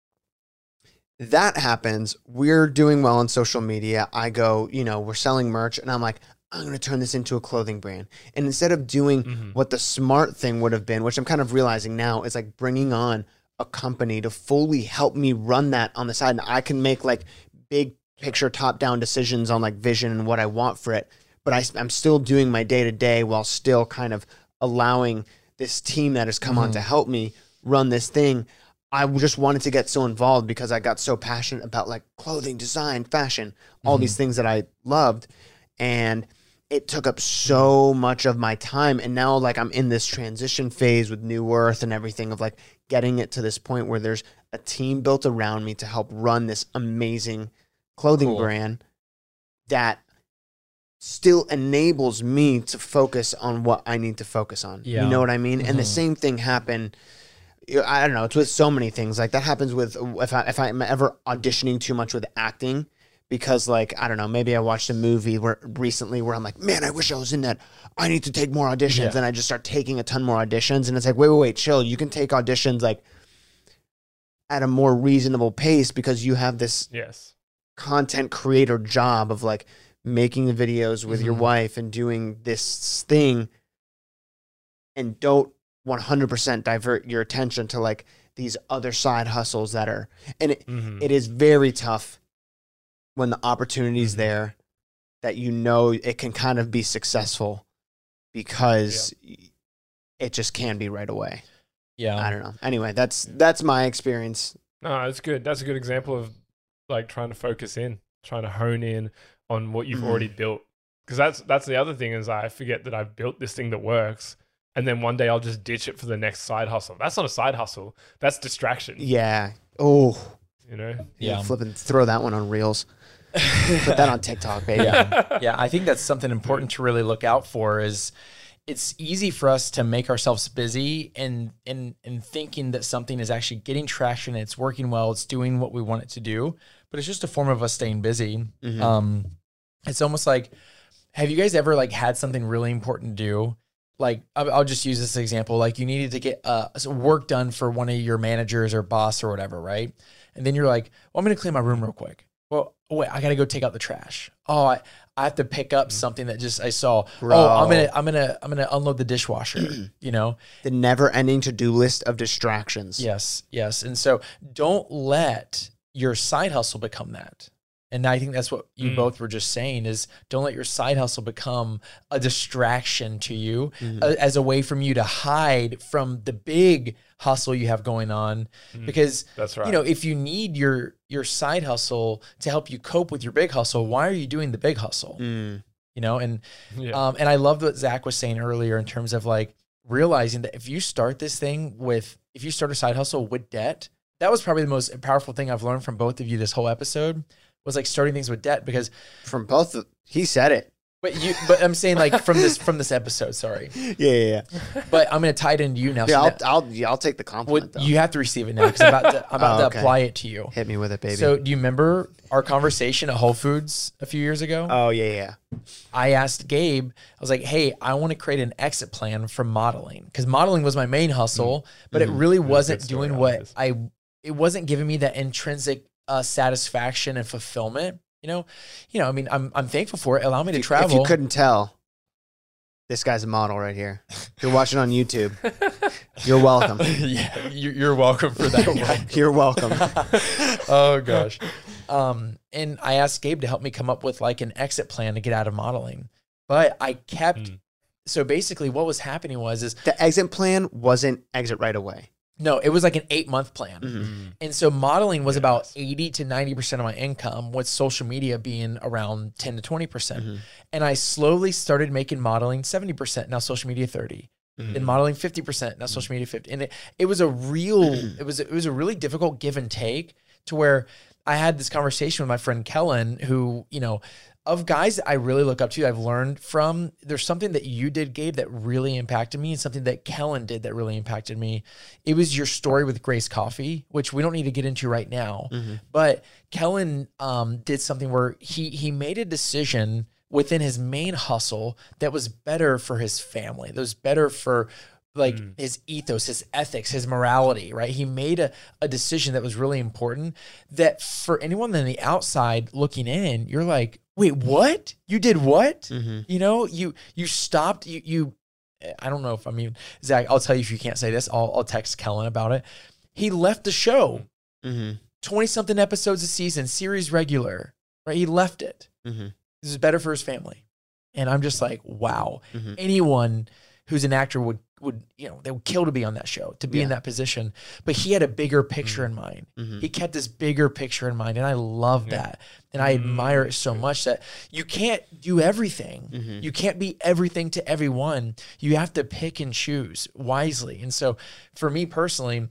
that happens. We're doing well on social media. I go, you know, we're selling merch and I'm like, I'm going to turn this into a clothing brand. And instead of doing Mhm. what the smart thing would have been, which I'm kind of realizing now is like bringing on a company to fully help me run that on the side. And I can make like big picture top down decisions on like vision and what I want for it. But I, I'm still doing my day to day while still kind of allowing this team that has come on Mhm. to help me run this thing. I just wanted to get so involved because I got so passionate about like clothing, design, fashion, all these things that I loved. And it took up so much of my time. And now like I'm in this transition phase with New Earth and everything of like getting it to this point where there's a team built around me to help run this amazing clothing Cool. brand that still enables me to focus on what I need to focus on. Yeah. You know what I mean? And the Mhm. same thing happened. I don't know. It's with so many things. Like that happens with if I if I'm ever auditioning too much with acting, because like I don't know, maybe I watched a movie where recently where I'm like, man, I wish I was in that. I need to take more auditions, Yeah. and I just start taking a ton more auditions, and it's like, wait, wait, wait, chill. You can take auditions like at a more reasonable pace because you have this Yes. content creator job of like making the videos with Mm-hmm. your wife and doing this thing, and don't one hundred percent divert your attention to like these other side hustles that are, and it, Mhm. it is very tough when the opportunity is there that you know it can kind of be successful because it just can be right away. Yeah. I don't know. Anyway, that's that's my experience. No, that's good. That's a good example of like trying to focus in, trying to hone in on what you've Mhm. already built. Because that's that's the other thing is I forget that I've built this thing that works, and then one day I'll just ditch it for the next side hustle. That's not a side hustle. That's distraction. Yeah. Oh. You know. Yeah. Flipping, throw that one on Reels. Put that on TikTok, baby. Yeah. Yeah. I think that's something important to really look out for is it's easy for us to make ourselves busy and and and thinking that something is actually getting traction, it's working well, it's doing what we want it to do, but it's just a form of us staying busy. Mhm. Um, it's almost like, have you guys ever like had something really important to do? Like I'll, I'll just use this example. Like you needed to get uh, some work done for one of your managers or boss or whatever, right? And then you're like, well, I'm going to clean my room real quick. Well, wait, I got to go take out the trash. Oh, I, I have to pick up something that just I saw. Bro. Oh, I'm gonna I'm gonna I'm gonna unload the dishwasher. You know, the never-ending to-do list of distractions. Yes, yes. And so don't let your side hustle become that. And I think that's what you Mm. both were just saying is don't let your side hustle become a distraction to you Mhm. uh, as a way from you to hide from the big hustle you have going on. Mm. Because That's right. you know, if you need your your side hustle to help you cope with your big hustle, why are you doing the big hustle? Mm. You know, and Yeah. um, and I love what Zach was saying earlier in terms of like realizing that if you start this thing with, if you start a side hustle with debt, that was probably the most powerful thing I've learned from both of you this whole episode was like starting things with debt because from both, of, he said it. But you, but I'm saying like from this from this episode, sorry. Yeah, yeah, yeah. But I'm gonna tie it into you now. Yeah, so I'll, that- I'll, yeah, I'll take the compliment. Well, you have to receive it now because I'm about to, I'm about Oh, to okay. apply it to you. Hit me with it, baby. So, do you remember our conversation at Whole Foods a few years ago? Oh, yeah, yeah. I asked Gabe, I was like, hey, I want to create an exit plan from modeling because modeling was my main hustle, but it Mhm. really Really wasn't good story doing on what this. I, it wasn't giving me that intrinsic uh, satisfaction and fulfillment. You know, you know, I mean, I'm I'm thankful for it. Allow me to If you- travel. If you couldn't tell, this guy's a model right here. If you're watching on YouTube, you're welcome. Yeah, you're, you're welcome for that. guy. You're welcome. Oh gosh. Um, and I asked Gabe to help me come up with like an exit plan to get out of modeling, but I kept. Mm. So basically, what was happening was is The exit plan wasn't exit right away. no, it was like an eight month plan, Mhm. and so modeling was Yes. about eighty to ninety percent of my income, with social media being around ten to twenty percent. Mhm. And I slowly started making modeling seventy percent, now social media thirty. Mhm. And modeling fifty percent, now social media fifty. And it, it was a real, it was it was a really difficult give and take to where I had this conversation with my friend Kellen, who, you know, of guys that I really look up to, I've learned from, there's something that you did, Gabe, that really impacted me, and something that Kellen did that really impacted me. It was your story with Grace Coffee, which we don't need to get into right now. Mm-hmm. But Kellen um, did something where he he made a decision within his main hustle that was better for his family. That was better for like Mm. his ethos, his ethics, his morality, right? He made a, a decision that was really important that for anyone on the outside looking in, you're like, wait, what? You did what? Mm-hmm. You know, you you stopped, you you I don't know if I mean Zach, I'll tell you if you can't say this, I'll I'll text Kellen about it. He left the show. Mm-hmm. twenty something episodes a season, series regular, right? He left it. Mm-hmm. This is better for his family. And I'm just like, wow. Mhm. Anyone who's an actor would, would, you know, they would kill to be on that show, to be in Yeah. that position. But he had a bigger picture in mind. Mhm. He kept this bigger picture in mind. And I love Yeah. that. And I admire it so much that you can't do everything. Mhm. You can't be everything to everyone. You have to pick and choose wisely. And so for me personally,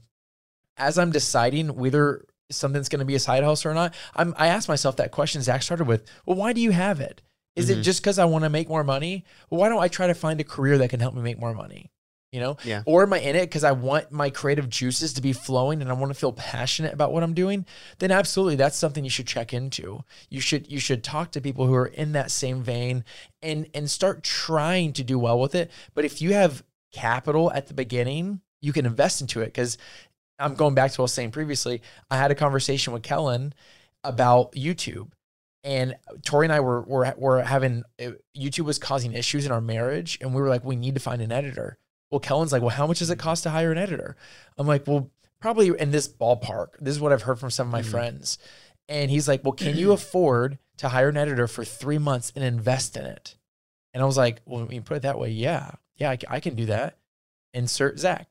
as I'm deciding whether something's going to be a side hustle or not, I'm, I ask myself that question Zach started with, well, why do you have it? Is Mhm. it just because I want to make more money? Well, why don't I try to find a career that can help me make more money? You know? Yeah. Or am I in it because I want my creative juices to be flowing and I want to feel passionate about what I'm doing? Then absolutely, that's something you should check into. You should you should talk to people who are in that same vein and and start trying to do well with it. But if you have capital at the beginning, you can invest into it because I'm going back to what I was saying previously. I had a conversation with Kellen about YouTube. And Tori and I were, were, were having, YouTube was causing issues in our marriage. And we were like, we need to find an editor. Well, Kellen's like, well, how much does it cost to hire an editor? I'm like, well, probably in this ballpark. This is what I've heard from some of my mm-hmm. friends. And he's like, well, can you afford to hire an editor for three months and invest in it? And I was like, well, when you put it that way, yeah. Yeah, I, I can do that. Insert Zach.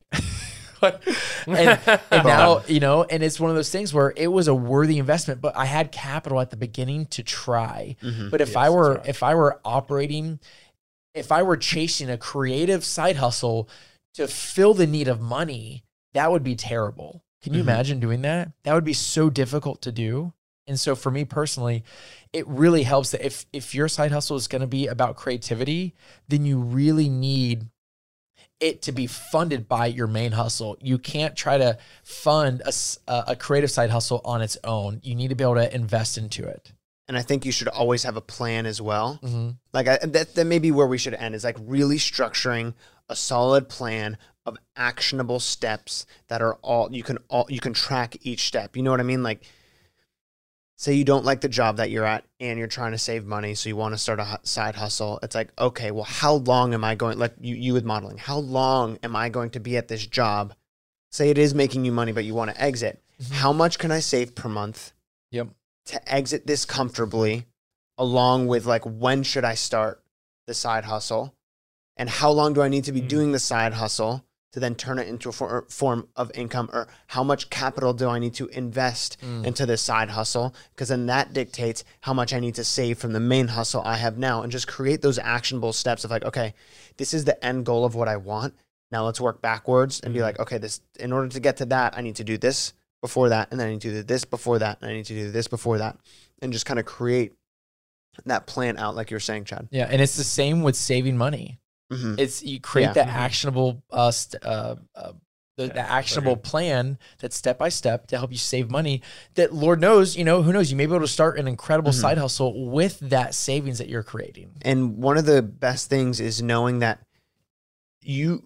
and, and now, you know, and it's one of those things where it was a worthy investment, but I had capital at the beginning to try. Mm-hmm. But if yes, I were, right. if I were operating, if I were chasing a creative side hustle to fill the need of money, that would be terrible. Can you mm-hmm. imagine doing that? That would be so difficult to do. And so for me personally, it really helps that if, if your side hustle is going to be about creativity, then you really need it to be funded by your main hustle. You can't try to fund a, a creative side hustle on its own. You need to be able to invest into it. And I think you should always have a plan as well. Mm-hmm. Like I, that, that may be where we should end, is like really structuring a solid plan of actionable steps that are all, you can all, you can track each step. You know what I mean? Like, say you don't like the job that you're at and you're trying to save money, so you want to start a side hustle. It's like, okay, well, how long am I going, like you, you with modeling, how long am I going to be at this job? Say it is making you money, but you want to exit. Mm-hmm. How much can I save per month Yep. to exit this comfortably, along with like, when should I start the side hustle? And how long do I need to be mm-hmm. doing the side hustle to then turn it into a for, form of income? Or how much capital do I need to invest mm. into this side hustle? Because then that dictates how much I need to save from the main hustle I have now, and just create those actionable steps of like, okay, this is the end goal of what I want. Now let's work backwards and mm. be like, okay, this, in order to get to that, I need to do this before that. And then I need to do this before that. And I need to do this before that. And just kind of create that plan out, like you were saying, Chad. Yeah. And it's the same with saving money. Mm-hmm. It's you create yeah. that mm-hmm. actionable, uh, st- uh, uh, the, yeah, the actionable okay. plan that's step by step to help you save money. That Lord knows, you know, who knows, you may be able to start an incredible mm-hmm. side hustle with that savings that you're creating. And one of the best things is knowing that you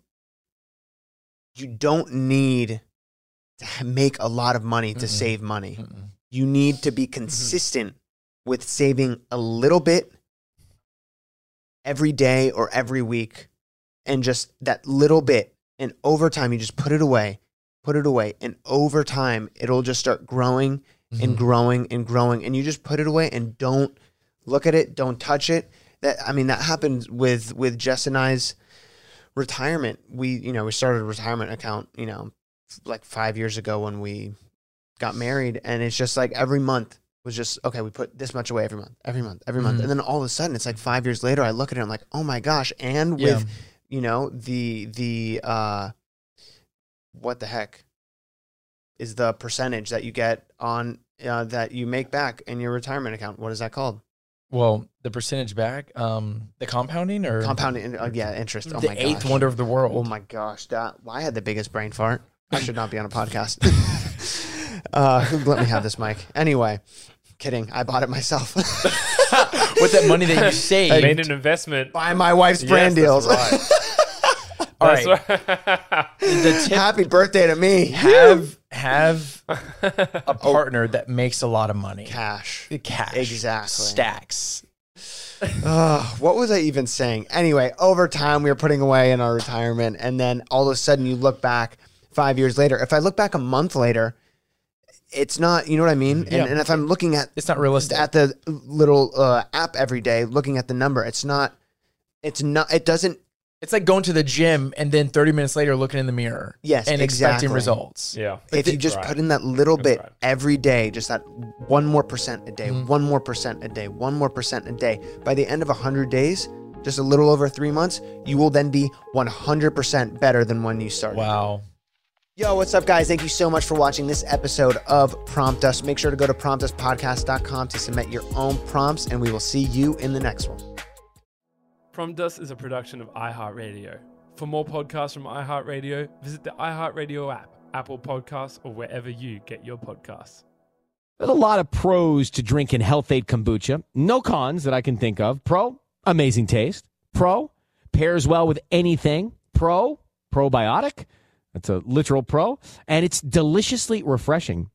you don't need to make a lot of money to mm-hmm. save money. Mm-hmm. You need to be consistent mm-hmm. with saving a little bit every day or every week, and just that little bit. And over time, you just put it away, put it away. And over time, it'll just start growing mm-hmm. and growing and growing. And you just put it away and don't look at it. Don't touch it. That, I mean, that happened with, with Jess and I's retirement. We, you know, we started a retirement account, you know, like five years ago when we got married. And it's just like every month was just, okay, we put this much away every month, every month, every month. Mm-hmm. And then all of a sudden, it's like five years later, I look at it, I'm like, oh my gosh. And with, yeah. you know, the, the, uh, what the heck is the percentage that you get on, uh, that you make back in your retirement account? What is that called? Well, the percentage back, um, the compounding or compounding, uh, yeah, interest. Oh the my gosh. eighth wonder of the world. Oh my gosh, that well, I had the biggest brain fart. I should not be on a podcast. uh, let me have this mic. Anyway, kidding. I bought it myself with that money that you saved. I made an investment. Buy my wife's brand yes, deals. Right. All right. Right. The tip, happy birthday to me. Have have a partner oh. that makes a lot of money. Cash. Cash. Exactly. Stacks. uh, what was I even saying? Anyway, over time we were putting away in our retirement, and then all of a sudden you look back five years later. If I look back a month later, it's not, you know what I mean? And, yeah. and if I'm looking at, it's not realistic at the little uh, app every day, looking at the number, it's not, it's not, it doesn't. It's like going to the gym and then thirty minutes later looking in the mirror. Yes, and exactly. expecting results. Yeah. If you just right. put in that little bit right. every day, just that one more percent a day, mm-hmm. one more percent a day, one more percent a day, by the end of one hundred days, just a little over three months, you will then be one hundred percent better than when you started. Wow. Yo, what's up, guys? Thank you so much for watching this episode of Prompt Us. Make sure to go to prompt us podcast dot com to submit your own prompts, and we will see you in the next one. Prompt Us is a production of iHeartRadio. For more podcasts from iHeartRadio, visit the iHeartRadio app, Apple Podcasts, or wherever you get your podcasts. There's a lot of pros to drinking Health-Ade Kombucha. No cons that I can think of. Pro, amazing taste. Pro, pairs well with anything. Pro, probiotic. That's a literal pro. And it's deliciously refreshing.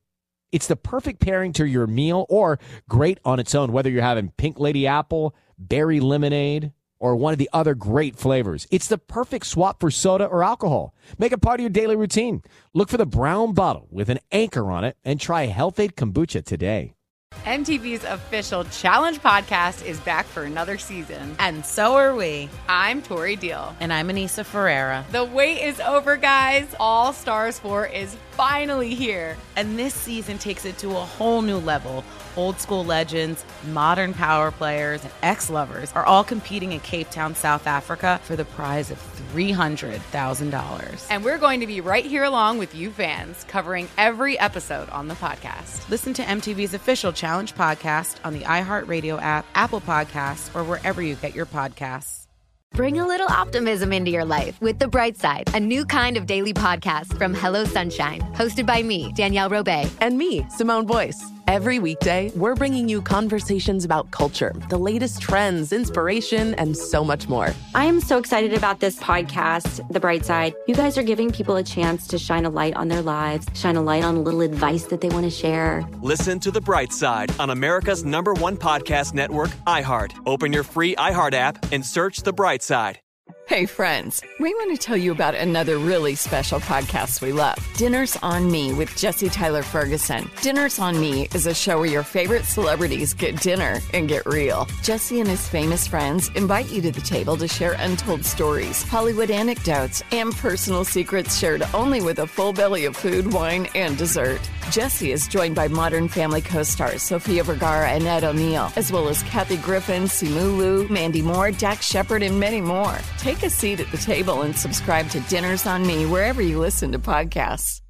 It's the perfect pairing to your meal or great on its own, whether you're having Pink Lady Apple, berry lemonade, or one of the other great flavors. It's the perfect swap for soda or alcohol. Make it part of your daily routine. Look for the brown bottle with an anchor on it and try Health-Ade Kombucha today. M T V's official Challenge podcast is back for another season. And so are we. I'm Tori Deal. And I'm Anissa Ferreira. The wait is over, guys. All Stars four is finally here. And this season takes it to a whole new level. Old school legends, modern power players, and ex-lovers are all competing in Cape Town, South Africa for the prize of three hundred thousand dollars. And we're going to be right here along with you fans, covering every episode on the podcast. Listen to M T V's official Challenge podcast on the iHeartRadio app, Apple Podcasts, or wherever you get your podcasts. Bring a little optimism into your life with The Bright Side, a new kind of daily podcast from Hello Sunshine, hosted by me, Danielle Robay. And me, Simone Boyce. Every weekday, we're bringing you conversations about culture, the latest trends, inspiration, and so much more. I am so excited about this podcast, The Bright Side. You guys are giving people a chance to shine a light on their lives, shine a light on a little advice that they want to share. Listen to The Bright Side on America's number one podcast network, iHeart. Open your free iHeart app and search The Bright Side. Hey, friends, we want to tell you about another really special podcast we love, Dinners on Me with Jesse Tyler Ferguson. Dinners on Me is a show where your favorite celebrities get dinner and get real. Jesse and his famous friends invite you to the table to share untold stories, Hollywood anecdotes, and personal secrets shared only with a full belly of food, wine, and dessert. Jesse is joined by Modern Family co-stars Sofia Vergara and Ed O'Neill, as well as Kathy Griffin, Simu Liu, Mandy Moore, Dax Shepard, and many more. Take a seat at the table and subscribe to Dinners on Me wherever you listen to podcasts.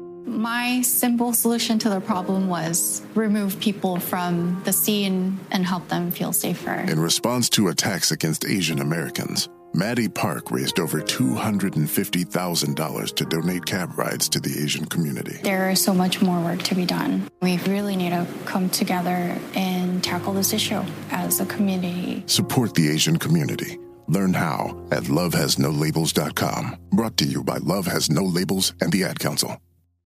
My simple solution to the problem was remove people from the scene and help them feel safer. In response to attacks against Asian Americans, Maddie Park raised over two hundred fifty thousand dollars to donate cab rides to the Asian community. There is so much more work to be done. We really need to come together and tackle this issue as a community. Support the Asian community. Learn how at love has no labels dot com. Brought to you by Love Has No Labels and the Ad Council.